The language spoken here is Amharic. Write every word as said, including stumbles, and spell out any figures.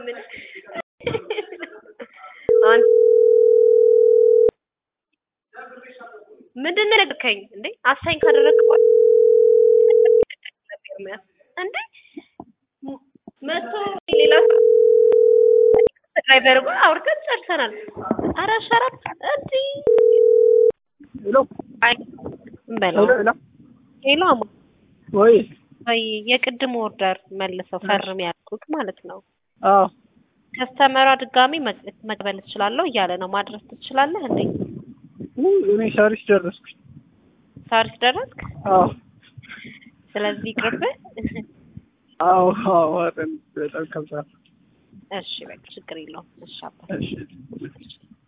ምን አንተ ምንድን ነው ያደረከኝ እንዴ አሳይን ካደረግከው እንዴ መቶ ሌላ ድራይቨር ጋር አውርተን ጨርሰናል ኧረ ሸራፍ እንዴ ሄሎ አይ በለው ሄሎ አማ ወይ አይ የቅድም ኦርደር መልሰው ፈርም ያልኩት ማለት ነው አዎ ከስተመሯ ድጋሚ መቀበል ትችላለህ እያለ ነው ማድረስ ትችላለህ እንዴ እኔ ሳሪስ ደረስኩ ሳሪስ ደረስክ አዎ ስለዚህ ቅርብ አዎ አዎ በጣም ከባድ እሺ በቃ ችግር የለውም እሺ አባ እሺ